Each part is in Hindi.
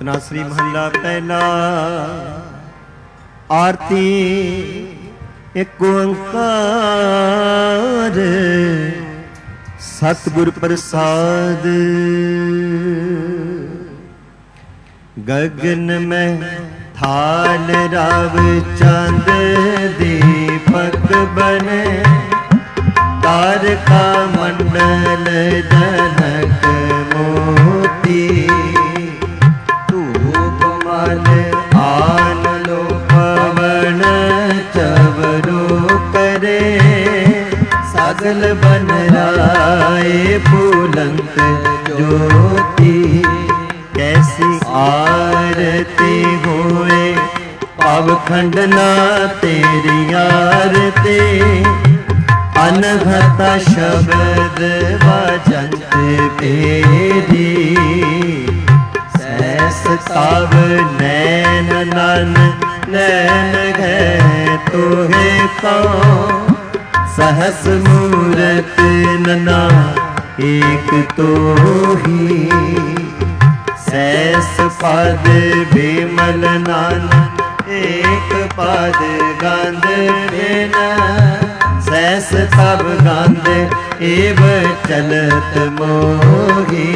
तनासरी महला पहला। आरती एक ओंकार सतगुर प्रसाद। गगन में थाल राव चांद दीपक बने, तारका मंडल जनक मोती। धूप माल आन लो पवन चवरो करे, सगल बन राय फूलंत ज्योति। कैसी आरती होए पावखंडना तेरी आरती। अनहता शब्द भजंत तेरी, सहस तव नैन नन नैन है तोहे कौन। सहस मूरत नना एक तो ही, सहस पद विमल नान एक पद गंध बिना। सहस तब गंध एव चलत मोही,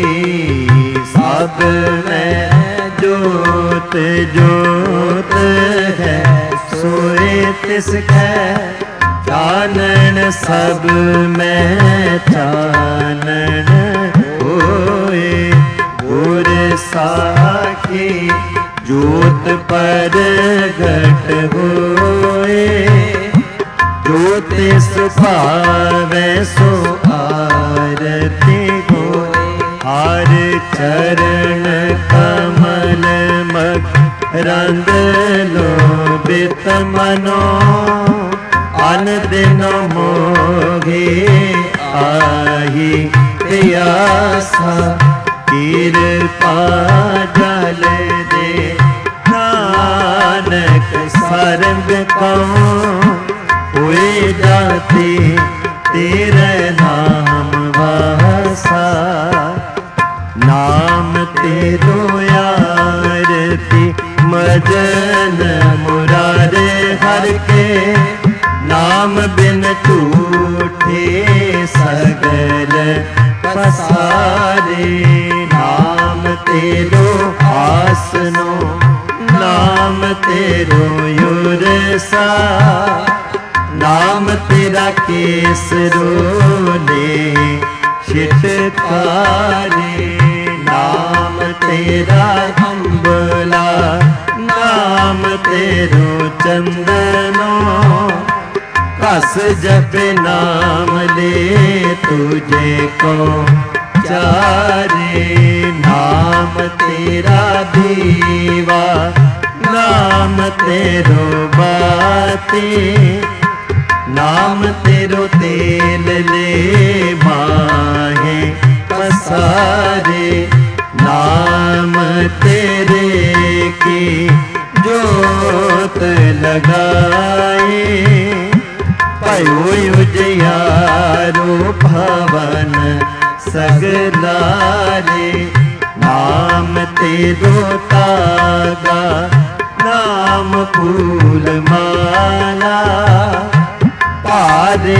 सब में जोत जोत है सोए तिसकै। चानन सब में चानन होए, गुर साखी जोत परगट होए। जोत सुभावै सो आरती होए, हर चरण कमल मकरंद लोभित मनो। अन दिन मोघे आही प्यासा, कृपा जल दे नानक सर्ग को। हुए जाते तेरे नाम वासा, नाम तेरो आरती मजन मुरारे हर के। नाम बिन झूठे सगल पसारे, नाम तेरो आसनो नाम तेरो युरसा। नाम तेरा केसरो ले छिटकारे, नाम तेरा अम्बला नाम तेरो चंदनो। कस जप नाम ले तुझे को चारे, नाम तेरा दीवा नाम तेरो बाती। नाम तेरो तेल ले माहे पसारे, नाम तेरे की जोत लगाए। भयो उजियारो भवन सगलारे, नाम तेरो तागा नाम फूल माला। पारे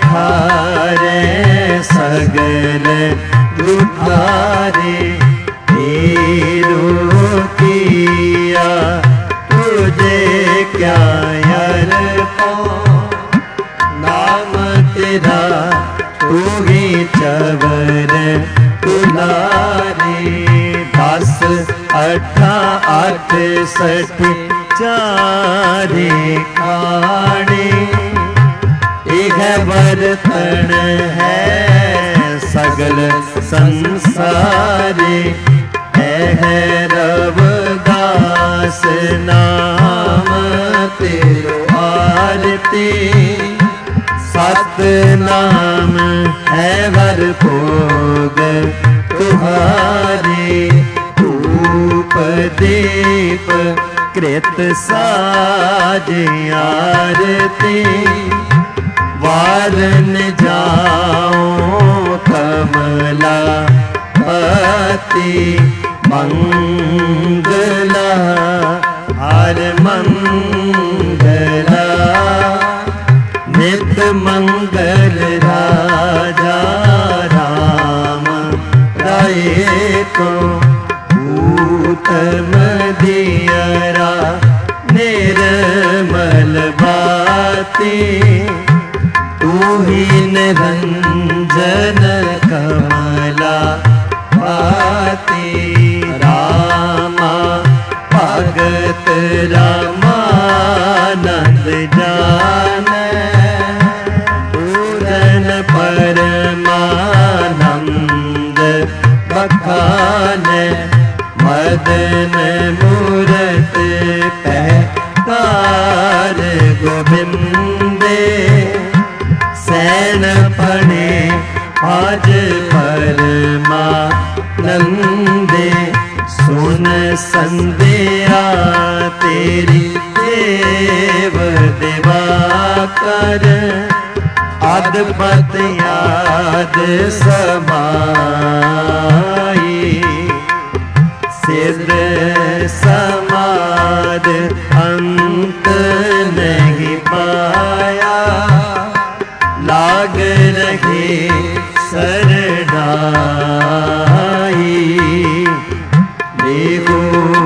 18 सगल उठारे, तेरो किया तुझे क्या यार को। नाम तेरा तू ही चवर तुलारे। 10 8 68 चारे खाने, एक बर्तन है सगल संसारे। है रवदास नाम तेरो आरती। सत नाम है वर भोग तुम्हारे। धूप दीप कृत साज आरती। वारन जाओ कमला पति, मंगला हर मंगला नित मंगल राजा राम राये को उत्तम दियरा निर्मल बाती तू ही निरंजन कमला पाती रामा भगत रामानंद जान पूरन परमानंद बखान मदन मूरत पैकार गोविंदे सैन पड़े आज परमानंदे सुन संध्या तेरी देव दिवाकर अदपत याद समाई सिद्ध समाद अंत नहीं पाया लाग रहे सरनाई देवो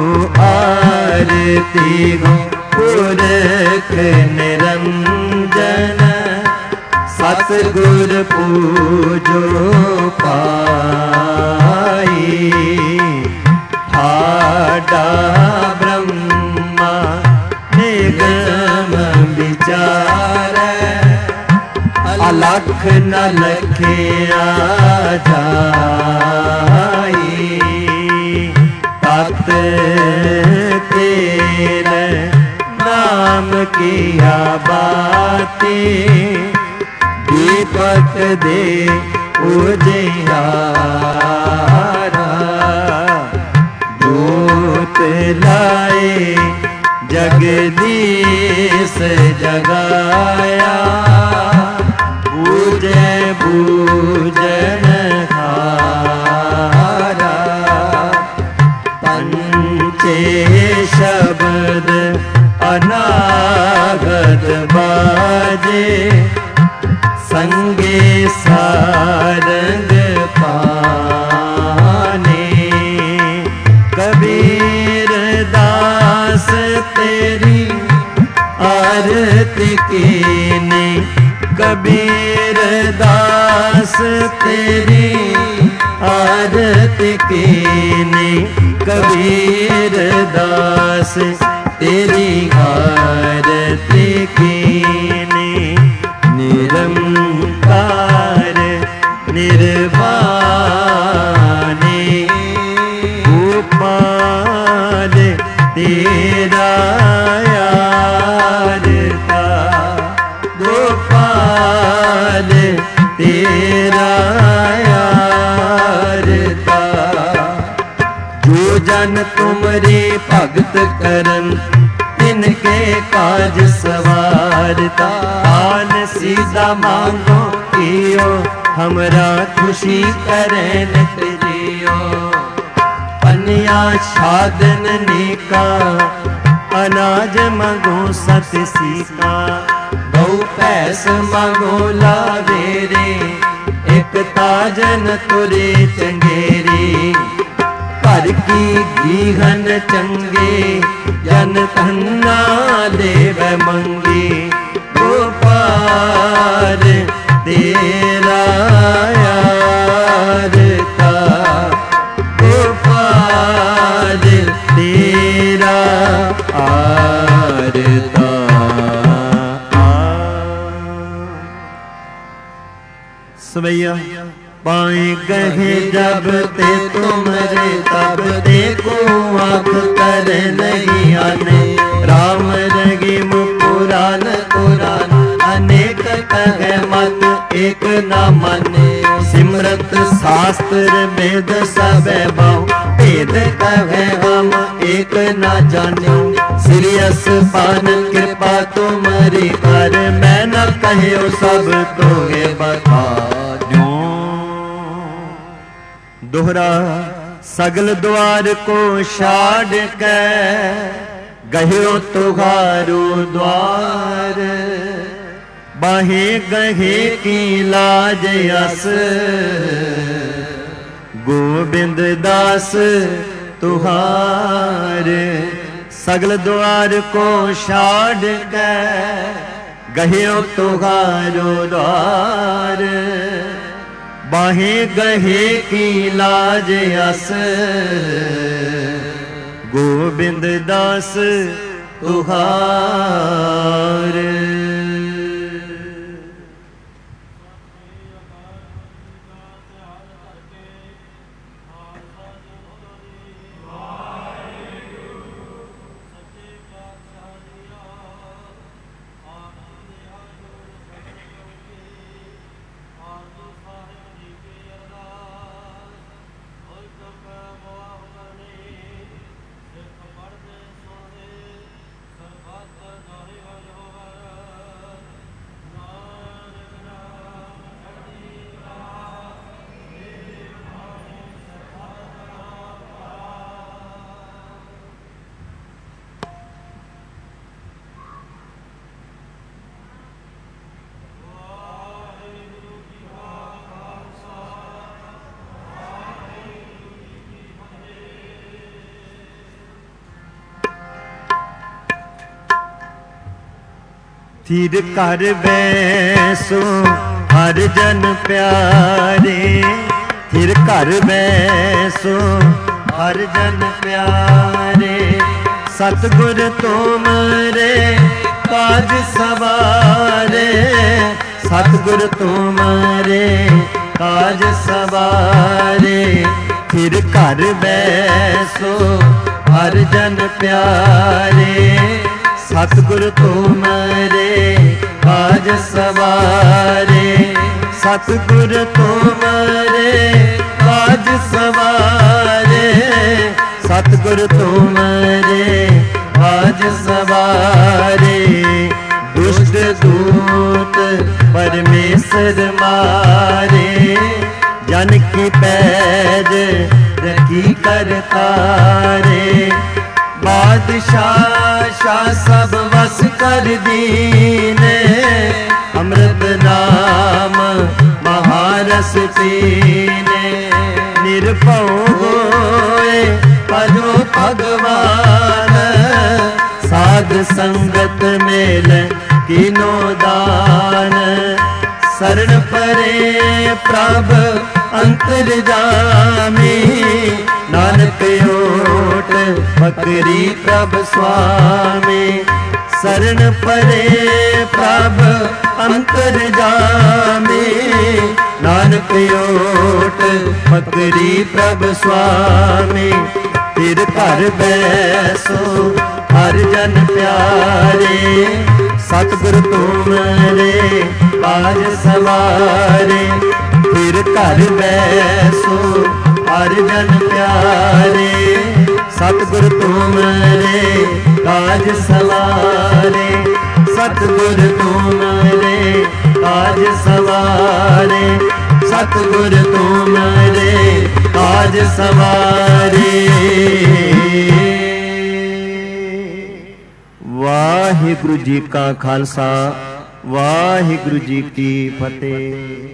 आरती हो पुरख निरंजन सतगुर पूजो पाई ठाडा ब्रह्मा निगम विचार अलख न लखिया जाई तत तेरे नाम किया बाती दीपक दे उजियारा जोत लाए जगदीश जगाया पूजे पूजन हारा पंचे शब्द अनागत बाजे संगे सारंग पाने कबीर दास तेरी आरती कीने कबीर दास तेरी आरती कीने कबीर दास तेरी आरती कीने निरंकार निर्वाणे गोपाल तेरा यारता गोपाल तेरा यारता जो जन तुमरे भगत करन तिनके काज सवारता आन सीधा मांगो कियो हमरा खुशी करे नित जियो पनिया छादन नेका अनाज मांगो सत सीका गौ पैस मांगो लावेरे एक ताजन तुरे चंगेरी पर की गीहन चंगे जन तन्ना देव मंगी गोपाल तेरा यारता गोपाल तेरा आरता सवैया पाए गहे जब ते तुमरे तब देखो आँख कर नहीं आने राम रहीम पुराण कुरान अनेक कहे मत एक न माने सिमरत शास्त्र वेद सब बहु भेद कहे हम एक न जाने सीरियस पान कृपा तुम्हारी कर मैं न कहे सब तोहे बता दोहरा सगल द्वार को छाड़ के गह्यो तुहारो द्वार। बाहे गहे की लाज अस गोबिंद दास तुहार। सगल द्वार को छाड़ के गह्यो तुहारो द्वार। बाहे गहे की लाज अस गोबिंद दास तुहार। थिर कर बैसो हर जन प्यारे। थिर कर बैसो हर जन प्यारे। सतगुर तुमरे काज सवारे। सतगुर तुमरे काज सवारे। थिर कर बैसो हर जन प्यारे। सतगुर तुमरे काज सवारे। सतगुर तुमरे काज सवारे। सतगुर तुमरे काज सवारे। दुष्ट दूत परमेश्वर मारे। जन की पैज रखी कर तारे। बादशाह शाह सब वस कर दीने। अमृत नाम महारस पीने। निर्भव होए परो भगवान। साध संगत मेल कीनो दान। शरण परे प्रभ अंतर्जामी। नानक ओट पकरी प्रभ स्वामी। शरण परे प्रभ अंतर्जामी। नानक ओट पकरी प्रभ स्वामी। फिर कर बैसो हर जन प्यारे। सतगुर तुमरे काज सवारे। फिर कर बैसो हर जन प्यारे। सतगुर तुमरे काज सवारे। सतगुर तुमरे काज सवारे। सतगुर तुमरे काज सवारे। वाहिगुरु जी का खालसा वाहिगुरु जी की फतेह।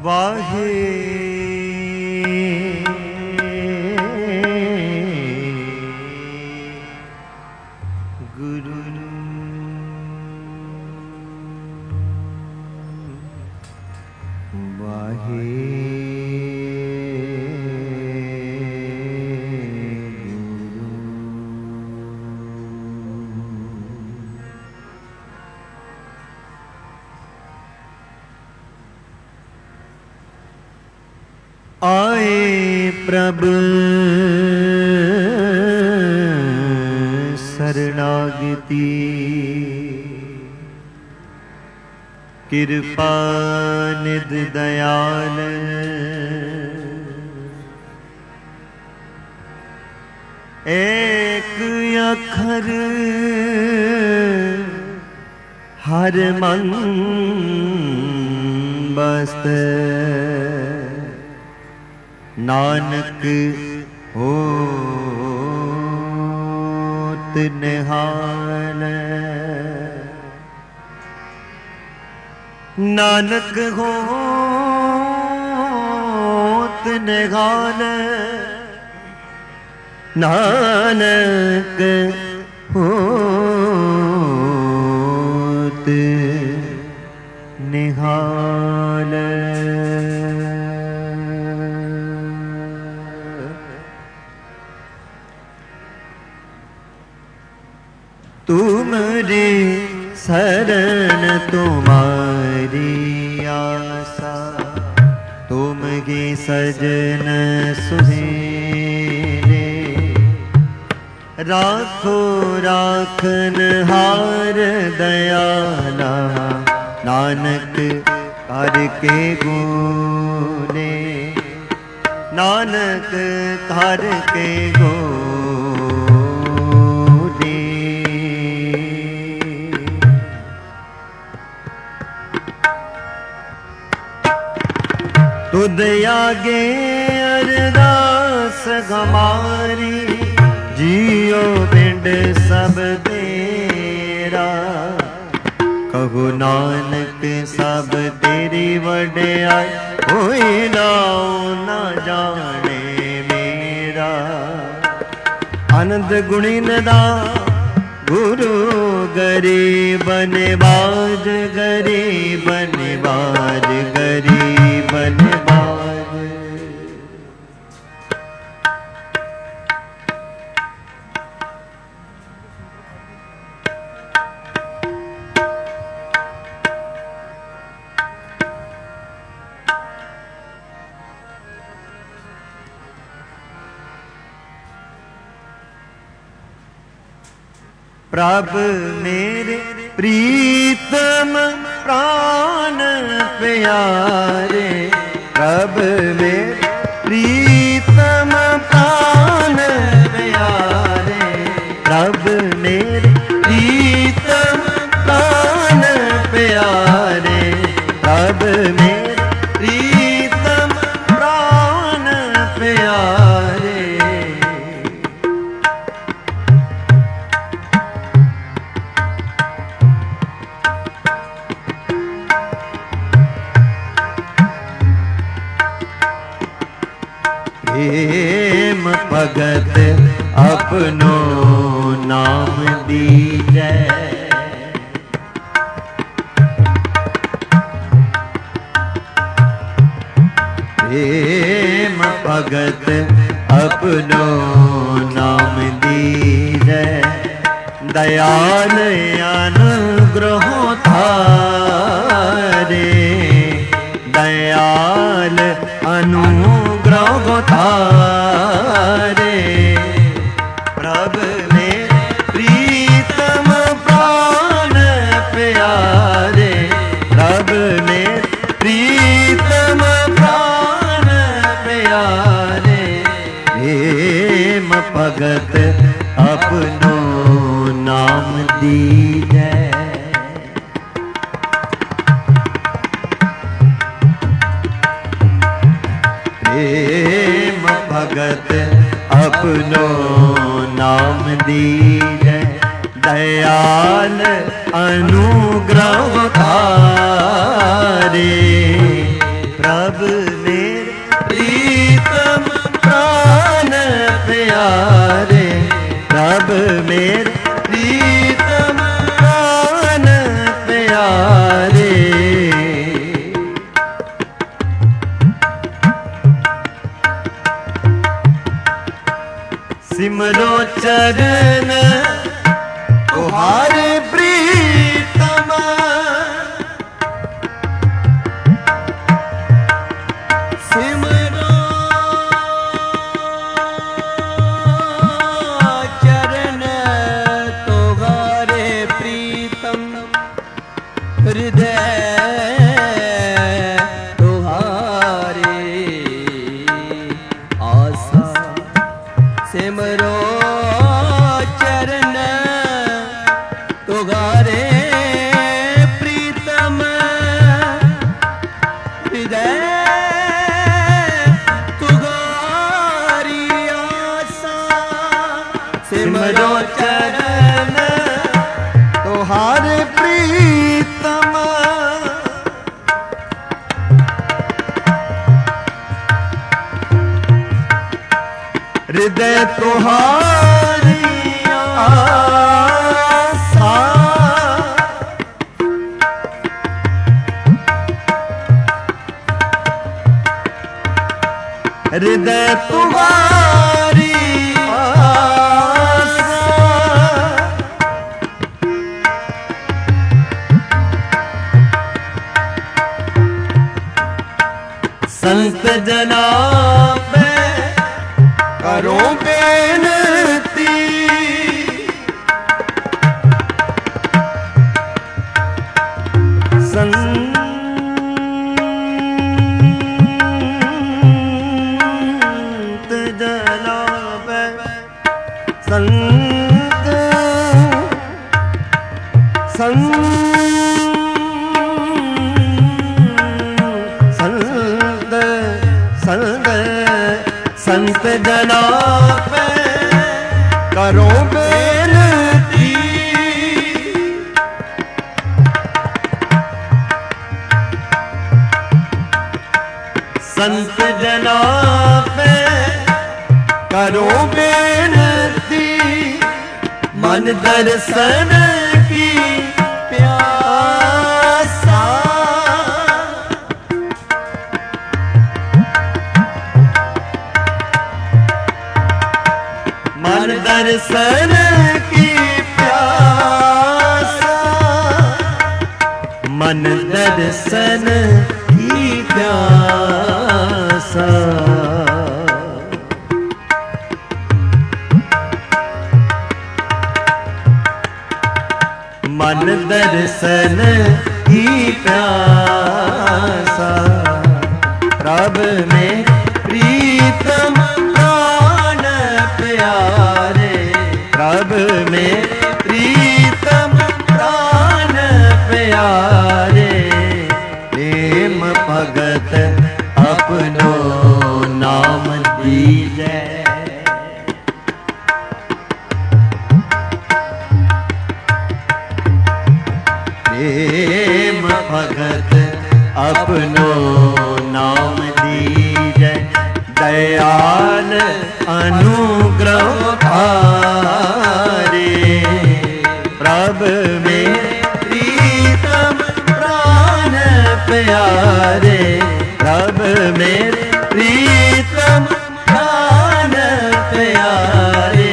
वाहे गुरु वाहे आए प्रभु शरणागति कृपा निध दयाल एक अखर हर मन बस्त नानक होत निहाल नानक होत निहाल नानक होत निहाल तुमरे शरण तुम्हारी आशा तुमगे सजन सुहेरे राखो राखन हार दयाला नानक करके गुने नानक करके गुने तुद आगे अरदास हमारी जियो बिंड सब तेरा कहु नानक सब तेरी वड्याई होई नाउ ना जाने मेरा आनंद गुणी नदा गुरु गरीब निवाज गरीब निवाज गरीब निवाज प्रभ मेरे प्रीतम प्राण प्यारे प्रभ मेरे प्रीतम प्राण प्यारे प्रभ मेरे प्रीतम प्राण प्यारे प्रभ मेरे प्रीतम प्राण प्यारे प्रेम भगत अपनो नाम दीजै प्रेम भगत अपनो नाम दीजै दयाल अनुग्रह थारे दयाल अनुग्रह थारे प्रभ में प्रीतम प्राण प्यारे प्रभ में प्रीतम प्राण प्यारे प्रेम भगत अपनो नाम दीजै प्रेम भगत अपनो नाम दीजै दयाल अनुग्रह थारे प्रभु मेरे प्रीतम प्राण प्यारे, प्रभु मेरे प्रीतम प्राण प्यारे। सिमरो चरण तुम्हारे प्रीतम, सिमरो चरण तुम्हारे प्रीतम, हृदय तुम्हारे आशा। सिमरो चरण तुम्हारे प्रीतम, हृदय तुम्हारी आशा। सिमरो चरण तुम्हारे प्रीतम, हृदय तुम्हारी आशा। हृदय तुम्हारी आशा, संत जना पे करो बेनती, संत जना पे संत संत जना पे करो बेनती, संत जना पे करो बेनती, मन दर्शन की प्यासा। मन दर्शन की प्यासा, मन दर्शन की प्यासा। मन दर्शन की प्यासा, प्रभु में प्रीतम प्राण प्यारे, प्रभु में प्रीतम प्राण प्यारे। प्रेम भगत अपनो नाम दीजै, प्रेम भगत अपनो नाम दीजै, दयाल अनुग्रह भारे। प्रभु में प्रीतम प्राण प्यारे, प्रभु में प्रीतम प्राण प्यारे।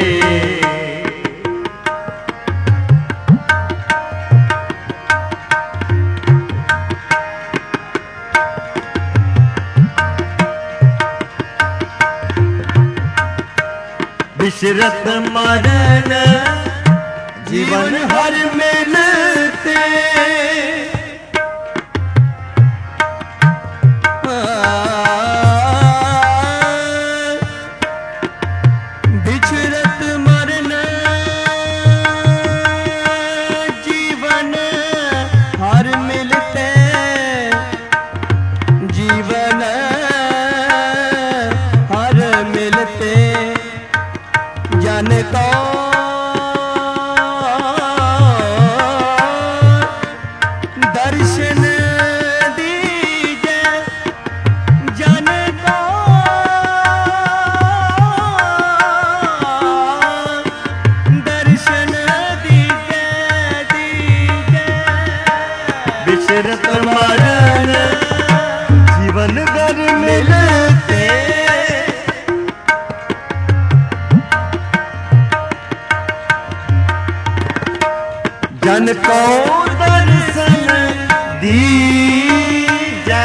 विशरत मरण जीवन हर मिलते, विचरत मरण जीवन हर मिलते, जीवन हर मिलते। जन को दर्शन दीजे, जन को दर्शन दीजै।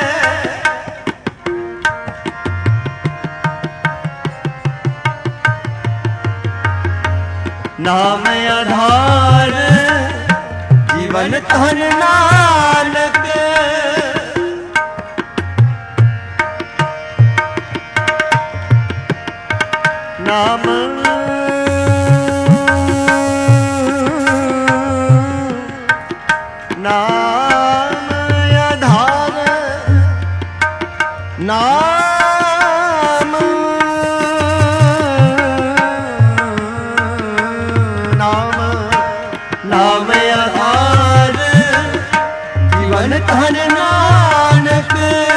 नाम आधार जीवन धन नानक, नाम नाम आधार, नाम नाम नाम आधार जीवन धन नानक,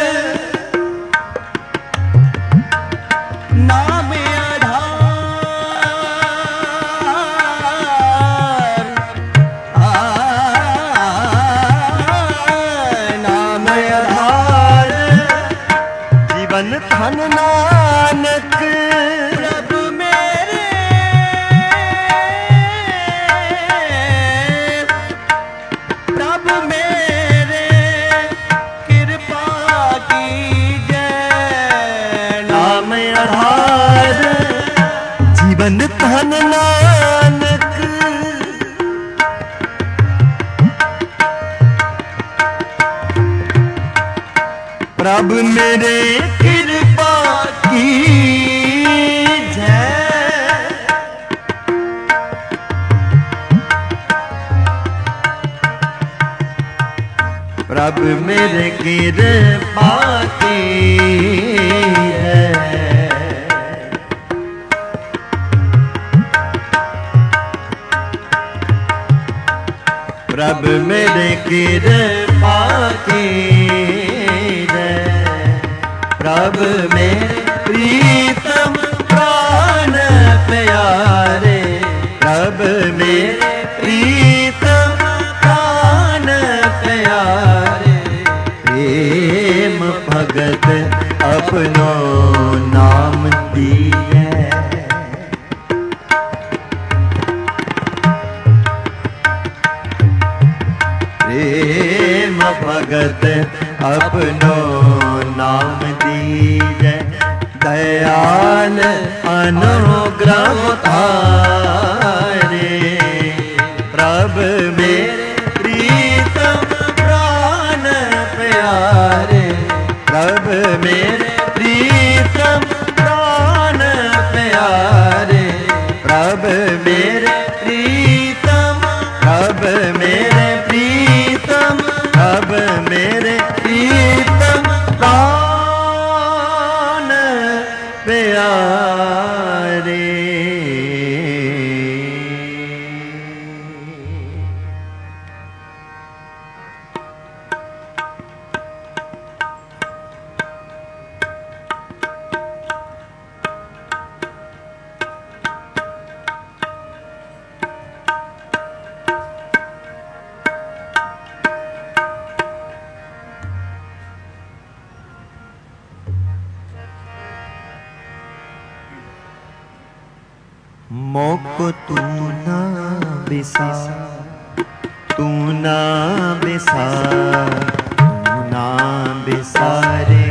नाम धन नानक। प्रभु मेरे कृपा कीजै। नाम आधार जीवन धन नानक, प्रभु मेरे कृपा कीजै। प्रभु मेरे कृपा कीजै। प्रभु मेरे कृपा कीजै। प्रभु मेरे प्रीतम प्राण प्यारे, प्रभु मेरे प्रीतम प्राण प्यारे, प्रेम भगत अपनो नाम दिए। प्रेम भगत अपनो नाम दीजै। दयाल अनुग्रह धारे, प्रभु मेरे प्रीतम प्राण प्यारे, प्रभु मेरे प्रीतम प्राण प्यारे, प्रभु मेरे प्रीतम, प्रभु मेरे प्रीतम, प्रभु मेरे प्रीतम प्राण प्यारे। मोको तू ना बिसार, तू ना बिसार, तू ना बिसारे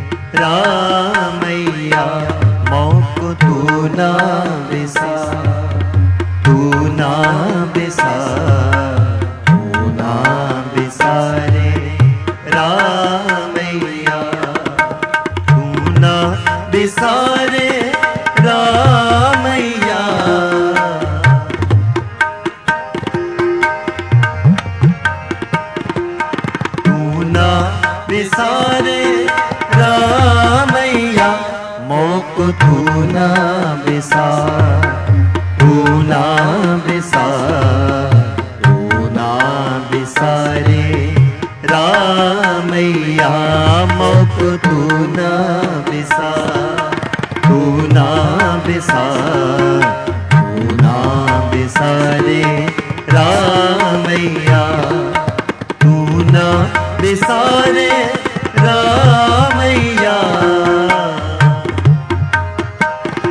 रामैया। मोको तू ना बिसार, तू ना बिसार, तू ना बिसारे रामैया। तू ना बिसारे रामैया। तू ना बिसारे रामैया। मोको तू ना बिसार, तू ना बिसार, तू ना बिसारे रामैया। मोको तू ना बिसार, तू ना बिसार, तू ना बिसारे रामैया। तू ना बिसारे रामैया।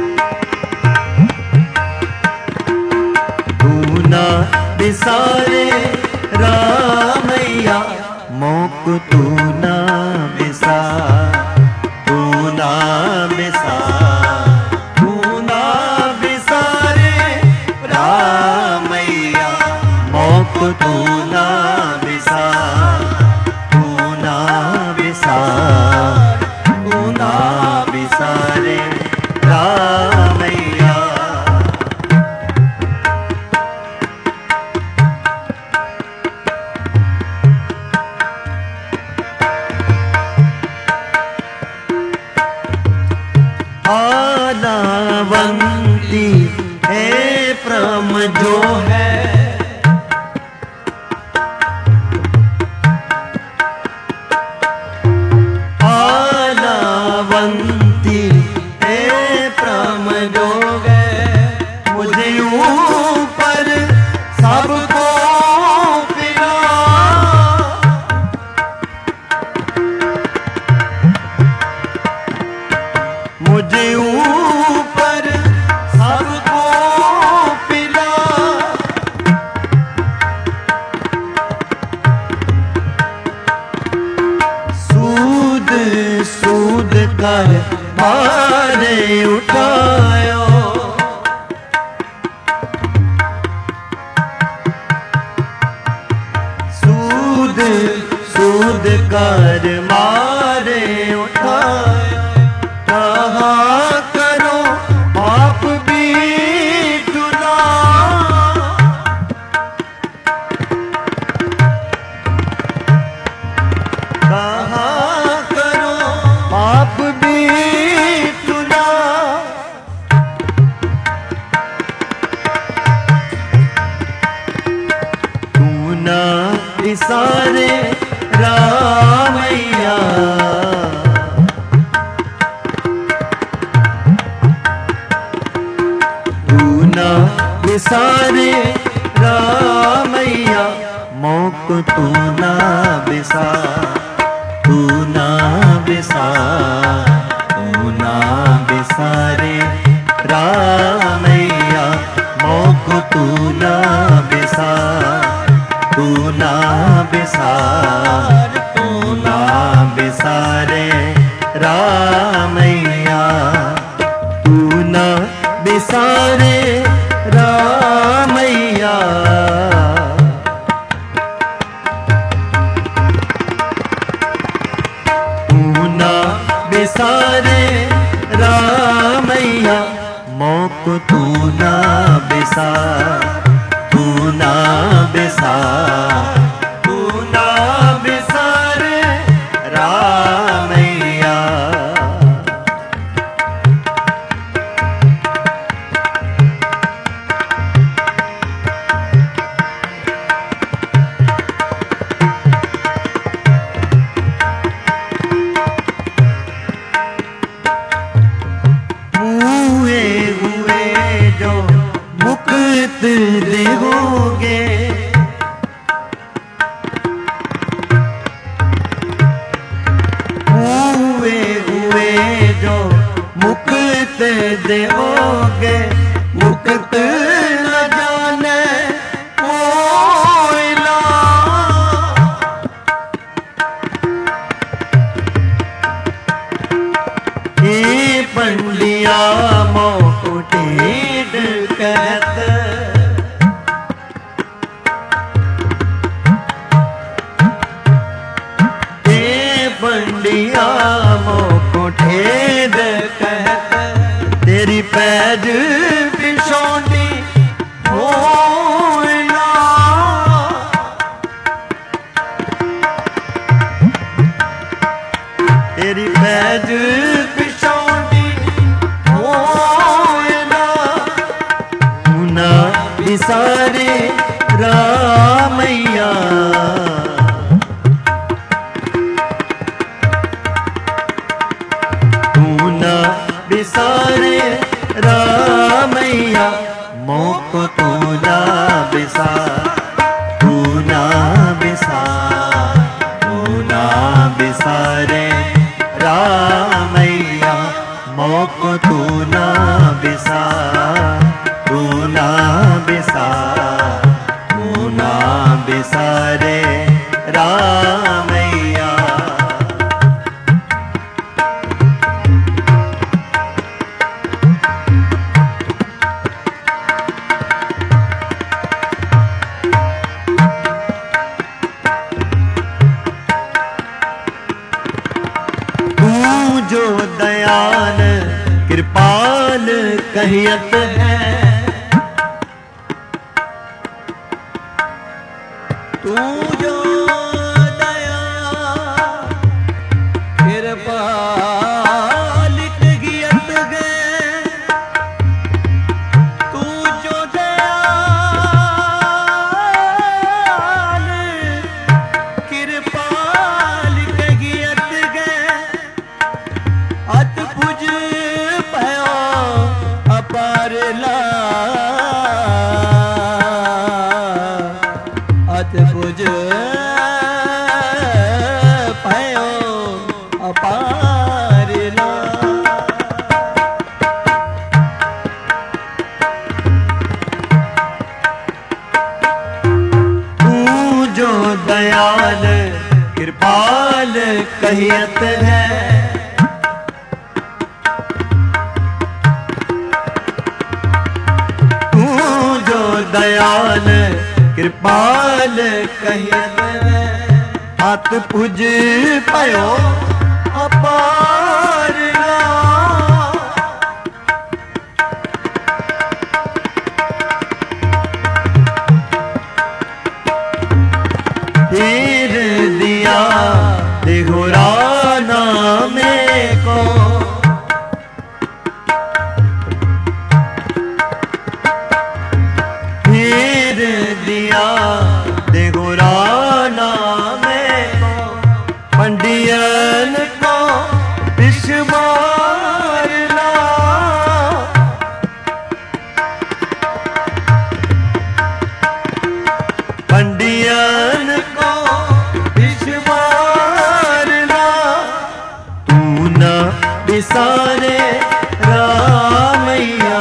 तू ना बिसारे मोक तू ना बिसार, तू ना बिसार, तू ना बिसारे रामैया, मोक तू ना बिसार, तू ना बिसार, तू ना बिसारे रामैया। आलावंती है प्रम जो है, आलावंती है प्रम जो है, मुझे ऊपर सबको पिला, मुझे ऊपर सबको पिला, सूद सूद कर मारे उठायो, सूद सूद कर मारे उठायो, कहा करो आप भी चुना, कहा करो आप भी चुना, तू ना इसारे रामैया, बिसारे रामैया, मोक तू ना बिसार, तू ना बिसार, तू ना बिसारे रामैया, मोक तू ना बिसार, तू ना बिसार, तू ना बिसारे रामैया, तू ना बिसारे रामैया। तू ना बिसारे रामैया, मोक तू ना बिसार, तू ना बिसार, तू ना बिसारे रामैया। देहोगे, हुए हुए जो मुक्त देहोगे, मुक्त न जाने कोयला, ये पंडिया मोकुटे कहत, पंडिया मोको ठेद कहत, तेरी पैज पिछोंडी होना, तेरी पैज पिछोंडी होना, तू ना बिसारे रामैया, बिसारे रामैया, मोक तू ना बिसार, तू ना बिसार, तू ना बिसारे रामैया, मोक तू ना बिसार, तू ना बिसार, तू ना बिसारे रामैया। कहियत है। तू जो दया कृपाल कहियत है, तू जो दयाल कृपाल कहियत है, अत भुज भयो अपार ला, अत भुज भयो अपार ला। तू जो दयाल कृपाल कहियत है। तू जो दयाल कृपाल कहियत है। हाथ पुज पयो अपार ला। हीर दिया दिघुराना में को, हीर दिया दिघुराना में को, पंडियन को विश्वारना। पंडियन को विश्वारना। तू न बिसारे रामैया,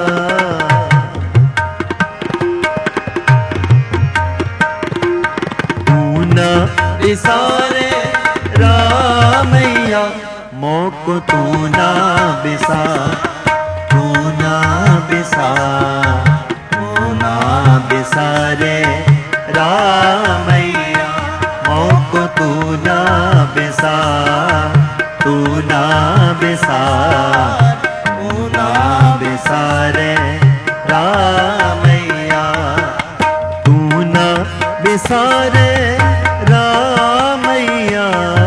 तू न बिसारे रामैया। मोको तू ना बिसा, तू ना बिसा, तू ना बिसारे रामैया। मोको तू ना बिसा, तू ना बिसा, तू ना बिसारे रामैया। तू ना बिसारे रामैया।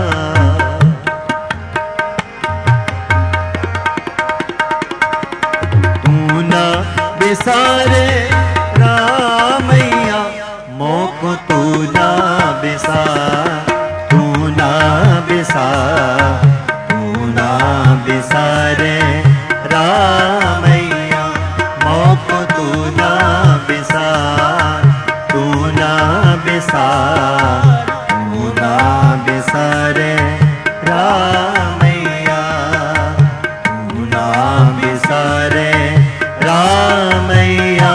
तू ना बिसारे रामैया। मोको तू ना बिसा, तू ना बिसा, तू ना बिसारे रामैया। मोको तू ना बिसा, तू ना बिसा, तू ना बिसारे रामैया। तू ना बिसारे रामैया।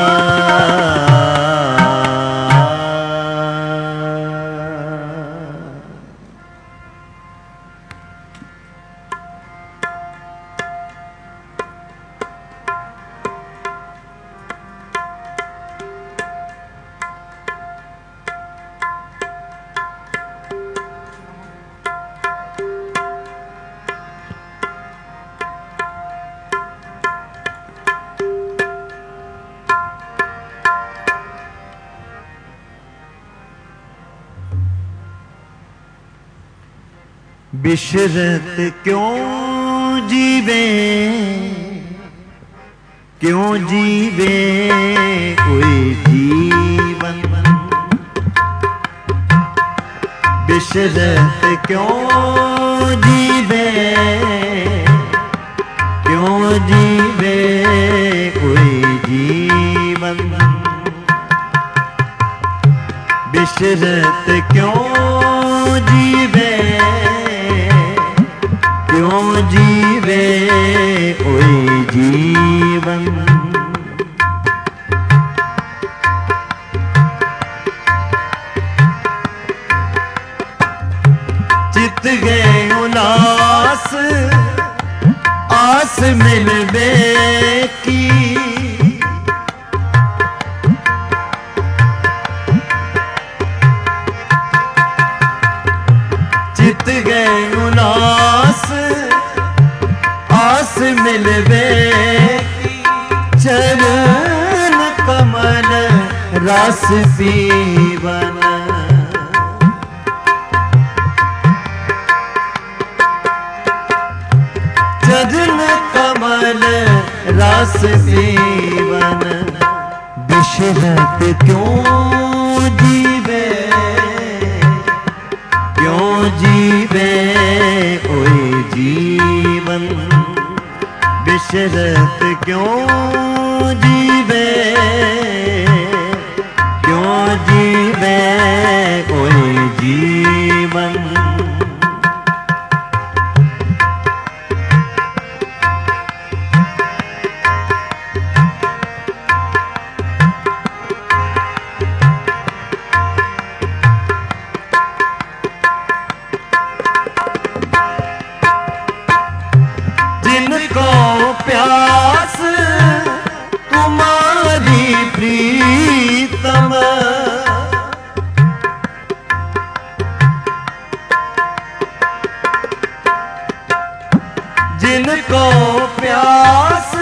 बिशरत क्यों जीवे, क्यों जीवे कोई जीवन। बिशरत क्यों जीवे, क्यों जीवे कोई जीवन। बिशरत क्यों जीवे, क्यों जीवे कोई जीवन। चित गए उलास आस मिलवे की। चित गए उलास आस मिलवे की। चरण कमल रस पीवन। चरण कमल रस पीवन। बिशरत क्यों जीवे, क्यों जीवे ओए जीवन। बिशरत क्यों जीवे, क्यों जीवे ओए जीवन। जिनको प्यास तुम्हारी प्रीतम, जिनको प्यास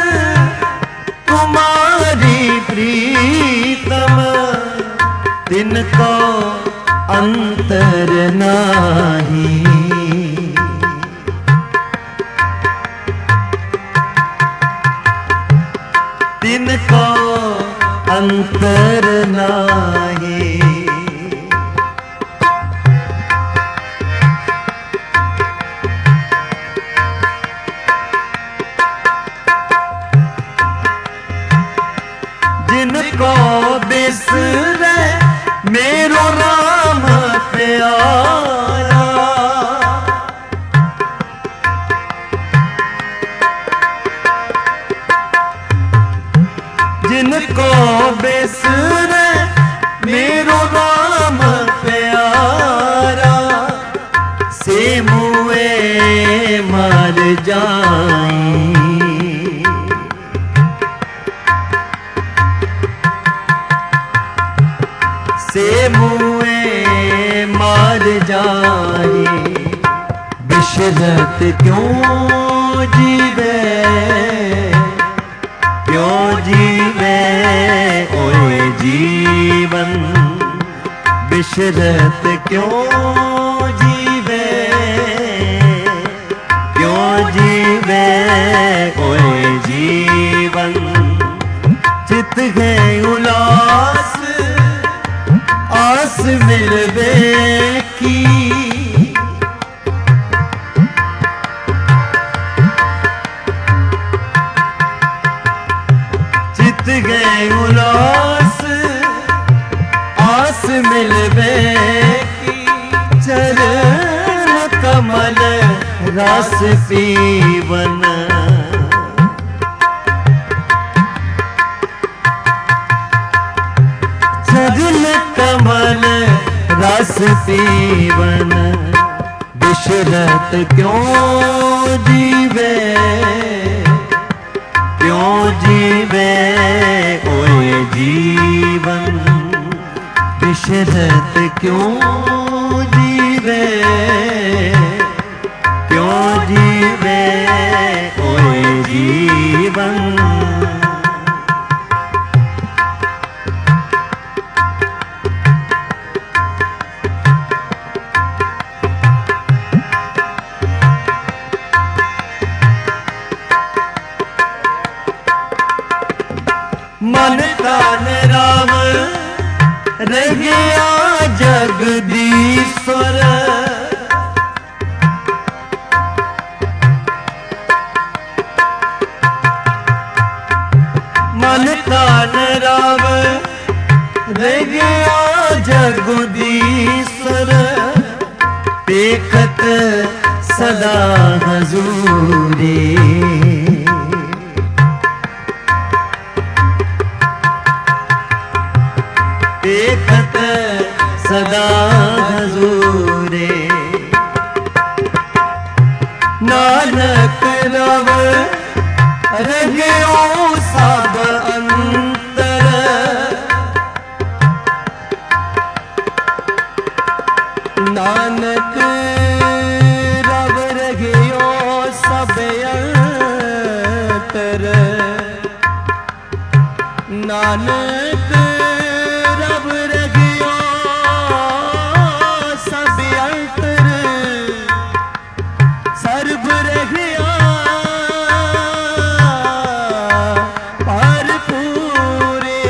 तुम्हारी प्रीतम, तिनको अंतर नाही। तिनको अंतर नाही। जिनको बिसरे मेरो राम प्यारा, जिनको बिसरे मेरो राम प्यारा, से मुए मर जाई। से मुए मर जाई। बिशरत क्यों जीवे, क्यों जीवे ओए जीवन। बिशरत क्यों जीवे, क्यों जीवे ओए जीवन। चित है उलास आस मिलवे की, चित गए उलास आस मिलवे की। चरण कमल रस पीवन। चरण कमल रस पीवन। बिशरत क्यों जीवे, क्यों जीवे ओए जीवन। बिशरत क्यों जीवे, क्यों जीवे ओए जीवन। मन तन राम रह गया जगदीश्वर। मन तन राम रह गया जगदीश्वर। देखत सदा हजूरी, देखत सदा हजूरे। नानक रव रहो सब अंतर। नानक रव रहो सब अंतर। नानक रब रगियो सब अंतर सर्ब रगिया पार पूरे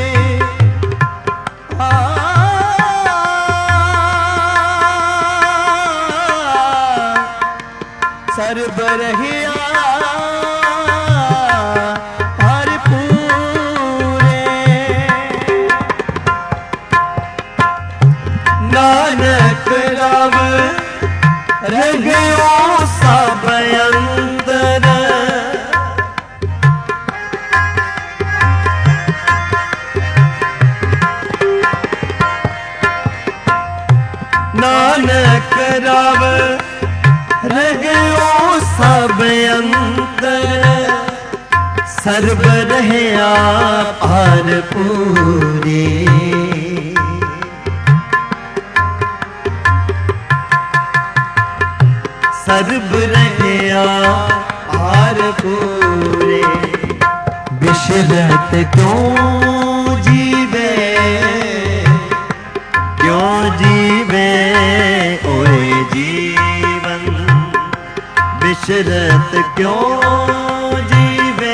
सर्ब रगिया नानक रब रगियो सब अंतर नानक रब रगियो सब अंतर सर्ब रहया पार पूरे सर्ब रहया पार पूरे बिशरत क्यों जीवे ओए जीवन बिशरत क्यों जीवे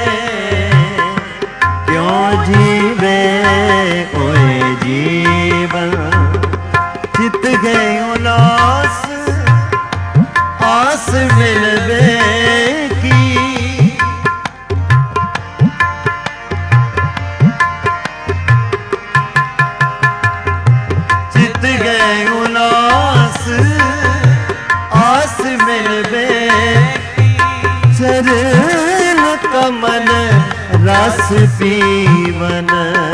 ओए जीवन चित गए उलास आस मिलवे की चित गए उलास आस मिलवे चरण कमल रस पीवन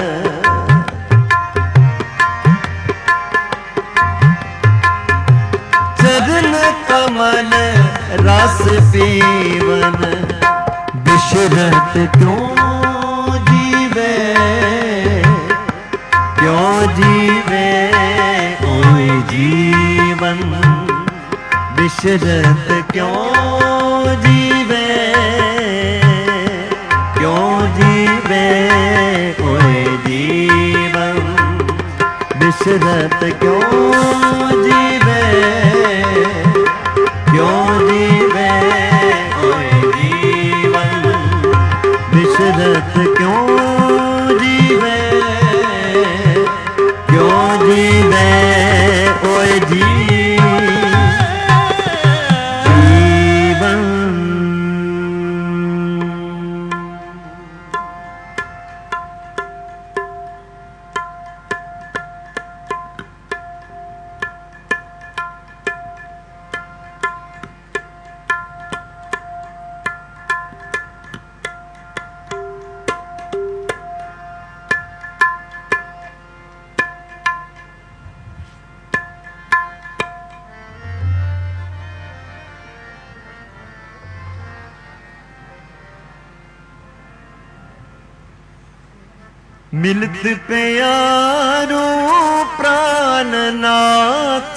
चरण कमल रस पीवन बिशरत क्यों जीवे ओए जीवन बिशरत क्यों जीवे ओए जीवन बिशरत क्यों जीवे ओए जीवन बिशरत क्यों जीवे ओए जीवन मिलत प्यारो प्राणनाथ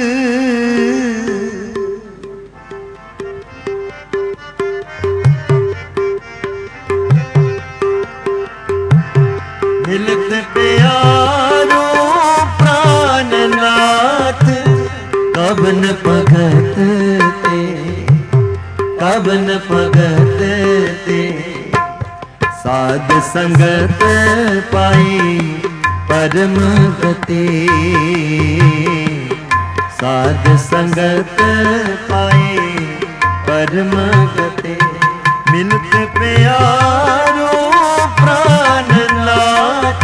मिलत प्यारो प्राणनाथ कबन भगत ते साध संगत पाई परम गति साध संगत पाई परम गति मिलत प्यारो प्राणनाथ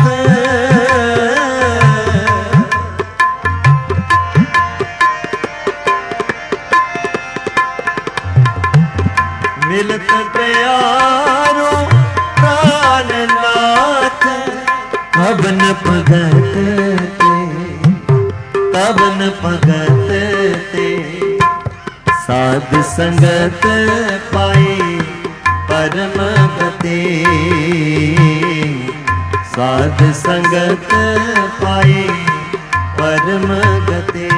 मिलत प्यारो प्राणनाथ कबन भगत ते साध संगत पाई परम गति साध संगत पाई परम गति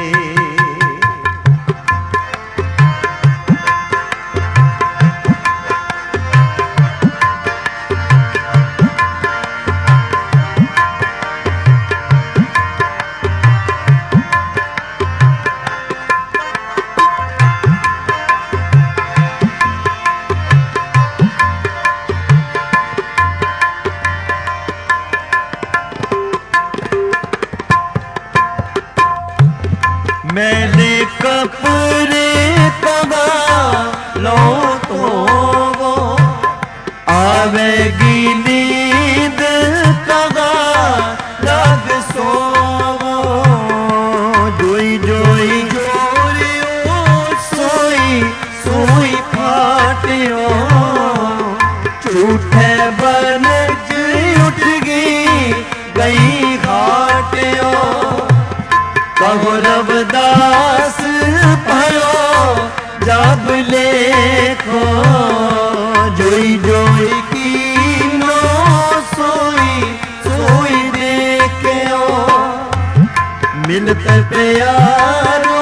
रविदास भयो जब लेखो जोई जोई कीनो सोई सोई देखो मिलत प्यारो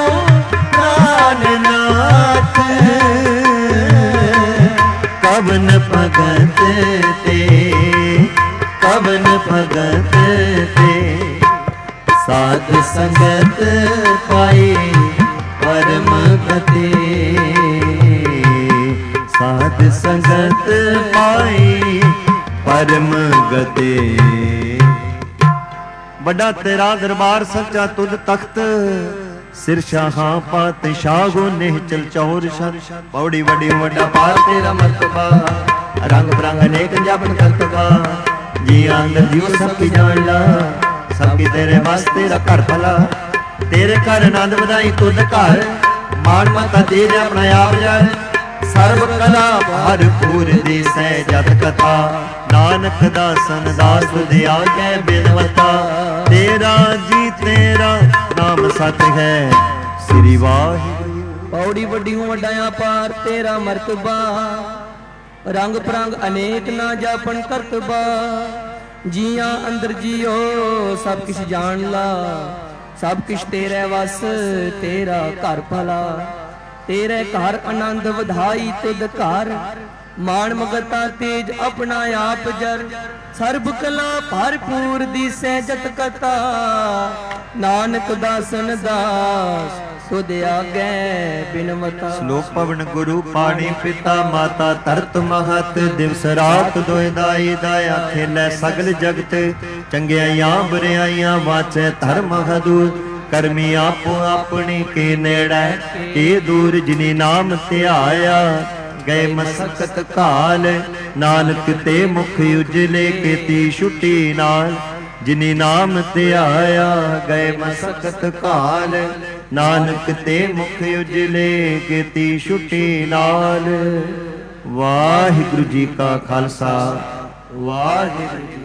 नाथ कवन भगत ते कवन भगत ते साध संगत पाई परम गति साध संगत पाई परम गति बड़ा तेरा दरबार सच्चा तुद तख्त सिर शाहां पातशाह गो निहचल चौर शन पौड़ी वडी वड्डा पार तेरा मर्तबा रंग बरंग अनेक जापन करतबा जी अंदर जीव सबकी जान ला सबकी तेरे वास्ते तेरा घर भला तेरे घर आनंद बधाई तुद घर मान माता दे दे अपना आप जान सर्व कला भरपूर दी सहजत कथा नानक दासन दास दे आगे बिनवता तेरा जी तेरा नाम सत है श्री वाहिगुरू पौड़ी वड्डियों वड्डाया पार तेरा मर्तबा रंग परंग अनेक ना जापन करतबा जिया अंदर जियो सब किछ जान ला सब किछ तेरे वस तेरा घर भला तेरे घर आनंद वधाई तुद घर मान मगता तेज अपना आप जर सर्ब कला भरपूर दी सहजत कथा नानक दासन दास तुद आगे बिनवता श्लोक पवन गुरु पाणी पिता माता तरत महत दिवस रात दोए दाई दाया खेलै सगल जगत चंगियाइयां बुराइयां वाचे धर्म हदूर करमी आपो अपनी के नेड़ै के दूर जिनी नाम ध्याया गए मसकत काल नानक ते मुख उजले केती छुट्टी नाल जिनी नाम ध्याया गए मसकत काल नानक ते मुख उजले केती छुट्टी नाल। वाहिगुरु जी का खालसा वाहिगुरु